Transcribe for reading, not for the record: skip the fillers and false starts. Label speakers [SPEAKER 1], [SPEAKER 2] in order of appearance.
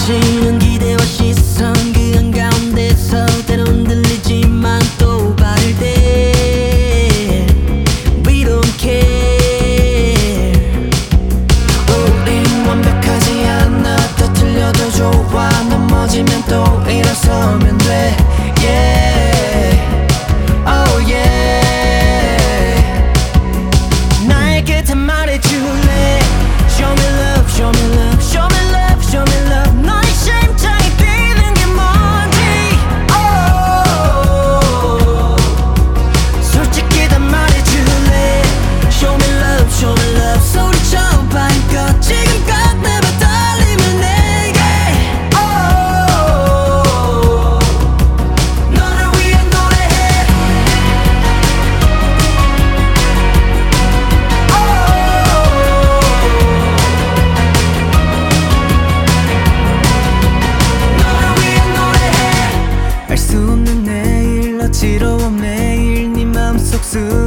[SPEAKER 1] 쏟아지는 기대와 시선 그 한가운데서 때론 들리지만 또 바를 때 We don't care. 우린 완벽하지 않아. 또 틀려도 좋아. 넘어지면 또 일어서면 돼. Yeah. Oh yeah. 나의 곁에 말해줄래. Show me love, show me love, show me love, show me love. 너의 심장이 뛰는 게 뭔지. Oh. 솔직히 다 말해줄래. Show me love, show me love. 소리쳐 밝혀 지금껏 내맘 떨리면 내게. Oh. 너를 위해 노래해. 알 수 없는 내일 어지러워 매일 네 맘속 수